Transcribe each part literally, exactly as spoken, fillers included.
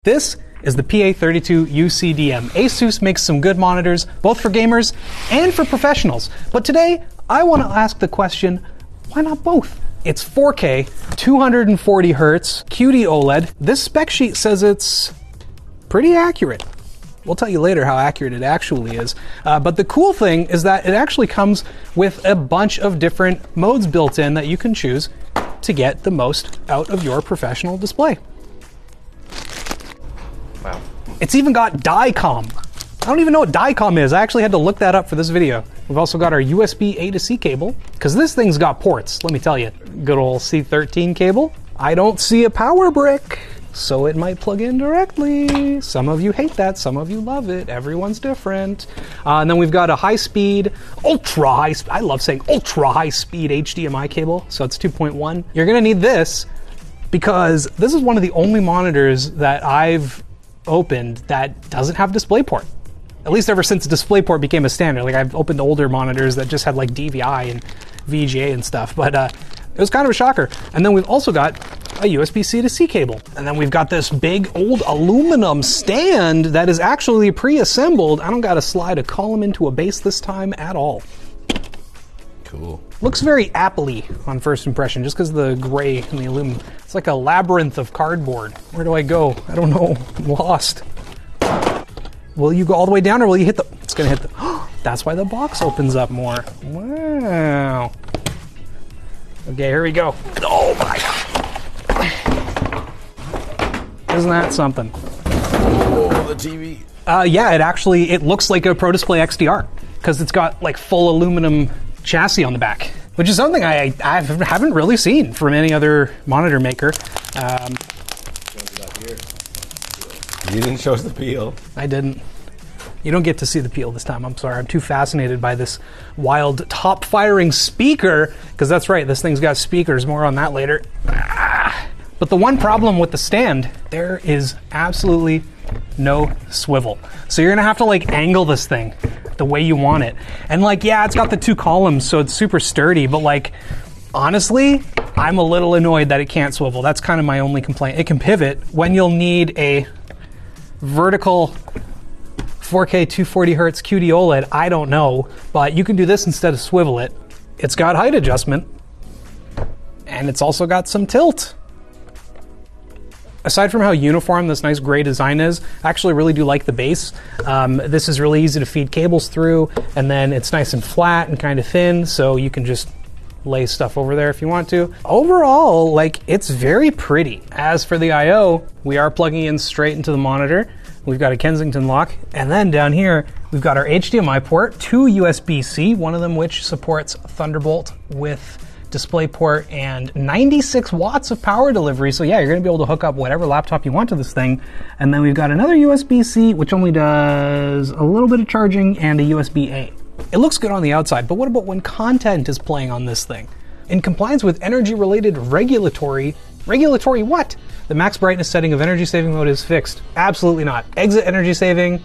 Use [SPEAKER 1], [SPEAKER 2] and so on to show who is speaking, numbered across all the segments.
[SPEAKER 1] This is the P A thirty-two U C D M. ASUS makes some good monitors, both for gamers and for professionals. But today, I want to ask the question, why not both? It's four K, two hundred forty hertz, Q D OLED. This spec sheet says it's pretty accurate. We'll tell you later how accurate it actually is. Uh, but the cool thing is that it actually comes with a bunch of different modes built in that you can choose to get the most out of your professional display.
[SPEAKER 2] Wow.
[SPEAKER 1] It's even got DICOM. I don't even know what DICOM is. I actually had to look that up for this video. We've also got our U S B A to C cable, because this thing's got ports, let me tell you. Good old C thirteen cable. I don't see a power brick, so it might plug in directly. Some of you hate that, some of you love it. Everyone's different. Uh, and then we've got a high-speed, ultra-high, I love saying ultra-high-speed H D M I cable, so it's two point one. You're gonna need this, because this is one of the only monitors that I've opened that doesn't have DisplayPort. At least ever since DisplayPort became a standard. Like, I've opened older monitors that just had like D V I and V G A and stuff, but uh, it was kind of a shocker. And then we've also got a U S B C to C cable. And then we've got this big old aluminum stand that is actually pre-assembled. I don't got to slide a column into a base this time at all.
[SPEAKER 2] Cool.
[SPEAKER 1] Looks very Apple-y on first impression, just because of the gray and the aluminum. It's like a labyrinth of cardboard. Where do I go? I don't know. I'm lost. Will you go all the way down, or will you hit the... It's going to hit the... That's why the box opens up more. Wow. Okay, here we go. Oh my God. Isn't that something?
[SPEAKER 2] Oh, the T V.
[SPEAKER 1] Uh, yeah, it actually, it looks like a Pro Display X D R, because it's got like full aluminum chassis on the back, which is something I, I haven't really seen from any other monitor maker. Um,
[SPEAKER 2] you didn't show us the peel.
[SPEAKER 1] I didn't. You don't get to see the peel this time. I'm sorry. I'm too fascinated by this wild top-firing speaker, because that's right, this thing's got speakers. More on that later. Ah. But the one problem with the stand, there is absolutely no swivel. So you're gonna have to like angle this thing the way you want it. And like, yeah, it's got the two columns, so it's super sturdy, but like, honestly, I'm a little annoyed that it can't swivel. That's kind of my only complaint. It can pivot when you'll need a vertical four K two forty hertz Q D OLED. I don't know, but you can do this instead of swivel it. It's got height adjustment, and it's also got some tilt. Aside from how uniform this nice gray design is, I actually really do like the base. Um, this is really easy to feed cables through, and then it's nice and flat and kind of thin, so you can just lay stuff over there if you want to. Overall, like, it's very pretty. As for the I O, we are plugging in straight into the monitor. We've got a Kensington lock, and then down here, we've got our H D M I port, two U S B C, one of them which supports Thunderbolt with DisplayPort, and ninety-six watts of power delivery. So yeah, you're gonna be able to hook up whatever laptop you want to this thing. And then we've got another U S B C, which only does a little bit of charging, and a U S B A. It looks good on the outside, but what about when content is playing on this thing? In compliance with energy-related regulatory, regulatory what? The max brightness setting of energy saving mode is fixed. Absolutely not. Exit energy saving.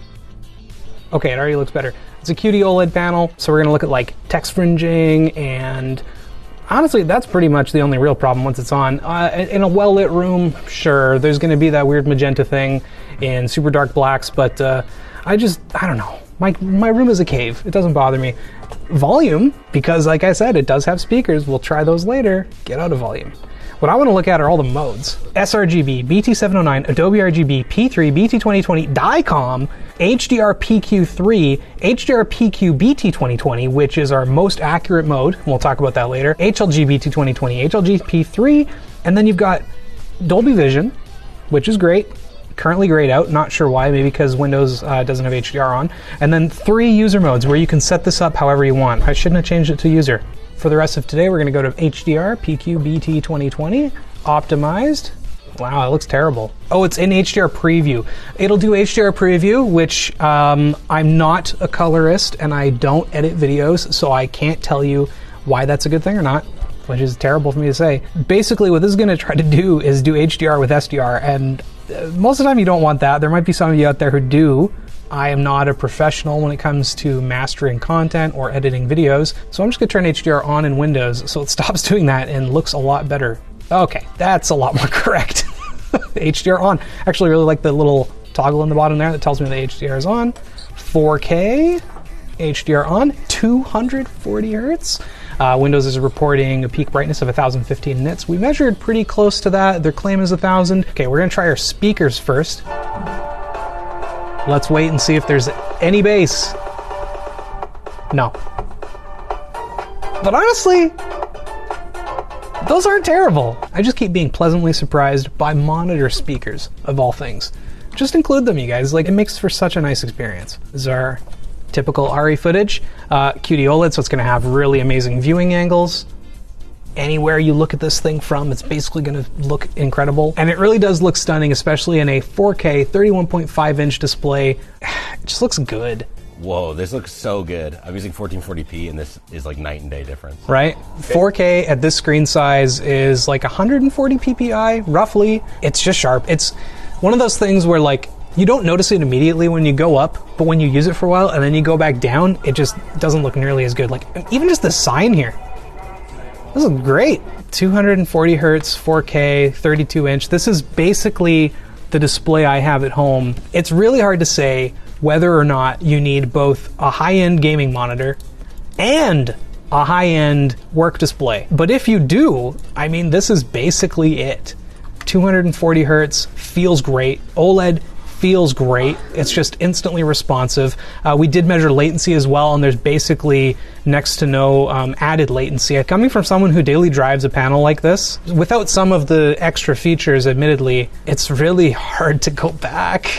[SPEAKER 1] Okay, it already looks better. It's a Q D OLED panel, so we're gonna look at like text fringing, and honestly, that's pretty much the only real problem once it's on. Uh, in a well-lit room, sure, there's gonna be that weird magenta thing in super dark blacks, but uh, I just, I don't know. My, my room is a cave. It doesn't bother me. Volume, because like I said, it does have speakers. We'll try those later. Get out of volume. What I want to look at are all the modes. sRGB, B T seven oh nine, Adobe R G B, P three, B T twenty twenty, DICOM, H D R P Q three, H D R P Q B T twenty twenty, which is our most accurate mode. We'll talk about that later. H L G B T twenty twenty, H L G P three, and then you've got Dolby Vision, which is great. Currently grayed out, not sure why, maybe because Windows uh, doesn't have H D R on. And then three user modes where you can set this up however you want. I shouldn't have changed it to user. For the rest of today, we're gonna go to H D R P Q B T twenty twenty, optimized. Wow, it looks terrible. Oh, it's in H D R preview. It'll do H D R preview, which um, I'm not a colorist and I don't edit videos, so I can't tell you why that's a good thing or not, which is terrible for me to say. Basically, what this is gonna try to do is do H D R with S D R, and most of the time you don't want that. There might be some of you out there who do. I am not a professional when it comes to mastering content or editing videos, so I'm just gonna turn H D R on in Windows so it stops doing that and looks a lot better. Okay, that's a lot more correct. H D R on. Actually, really like the little toggle in the bottom there that tells me the H D R is on. four K, H D R on, two hundred forty hertz. Uh, Windows is reporting a peak brightness of one thousand fifteen nits. We measured pretty close to that. Their claim is one thousand. Okay, we're going to try our speakers first. Let's wait and see if there's any bass. No. But honestly, those aren't terrible. I just keep being pleasantly surprised by monitor speakers, of all things. Just include them, you guys. Like, it makes for such a nice experience. This is our typical R E footage. Uh, Q D OLED, so it's going to have really amazing viewing angles. Anywhere you look at this thing from, it's basically going to look incredible. And it really does look stunning, especially in a four K thirty-one point five inch display. It just looks good.
[SPEAKER 2] Whoa, this looks so good. I'm using fourteen forty p, and this is like night and day difference.
[SPEAKER 1] Right? four K at this screen size is like one hundred forty p p i, roughly. It's just sharp. It's one of those things where, like, you don't notice it immediately when you go up, but when you use it for a while and then you go back down, it just doesn't look nearly as good. Like, even just the sign here. This is great. two hundred forty hertz, four K, thirty-two inch. This is basically the display I have at home. It's really hard to say whether or not you need both a high-end gaming monitor and a high-end work display. But if you do, I mean, this is basically it. two hundred forty hertz, feels great. OLED feels great. It's just instantly responsive. Uh, we did measure latency as well, and there's basically next to no um, added latency. Coming from someone who daily drives a panel like this, without some of the extra features, admittedly, it's really hard to go back.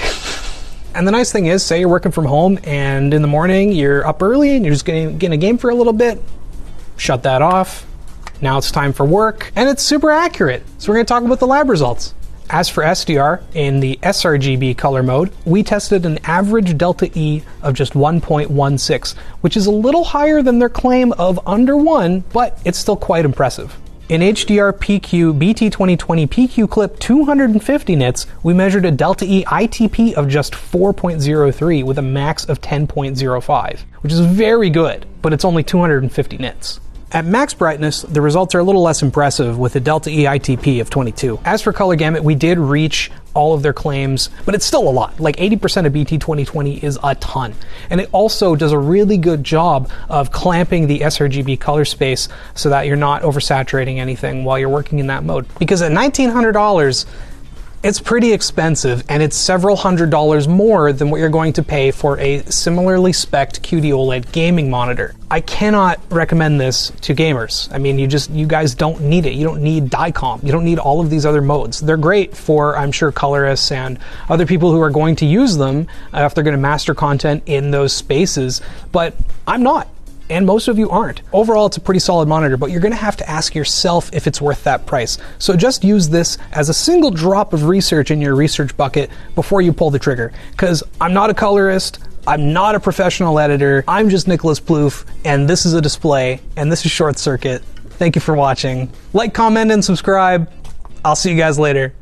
[SPEAKER 1] And the nice thing is, say you're working from home and in the morning you're up early and you're just getting, getting a game for a little bit, shut that off. Now it's time for work, and it's super accurate. So we're going to talk about the lab results. As for S D R, in the sRGB color mode, we tested an average delta E of just one point one six, which is a little higher than their claim of under one, but it's still quite impressive. In H D R P Q B T twenty twenty P Q clip two hundred fifty nits, we measured a delta E I T P of just four point zero three with a max of ten point zero five, which is very good, but it's only two hundred fifty nits. At max brightness, the results are a little less impressive with a delta E I T P of twenty-two. As for color gamut, we did reach all of their claims, but it's still a lot. Like eighty percent of B T twenty twenty is a ton. And it also does a really good job of clamping the sRGB color space so that you're not oversaturating anything while you're working in that mode. Because at nineteen hundred dollars, it's pretty expensive, and it's several hundred dollars more than what you're going to pay for a similarly spec'd Q D OLED gaming monitor. I cannot recommend this to gamers. I mean, you just, you guys don't need it. You don't need DICOM. You don't need all of these other modes. They're great for, I'm sure, colorists and other people who are going to use them uh, if they're going to master content in those spaces, but I'm not. And most of you aren't. Overall, it's a pretty solid monitor, but you're going to have to ask yourself if it's worth that price. So just use this as a single drop of research in your research bucket before you pull the trigger. Because I'm not a colorist, I'm not a professional editor, I'm just Nicholas Plouffe, and this is a display, and this is Short Circuit. Thank you for watching. Like, comment, and subscribe. I'll see you guys later.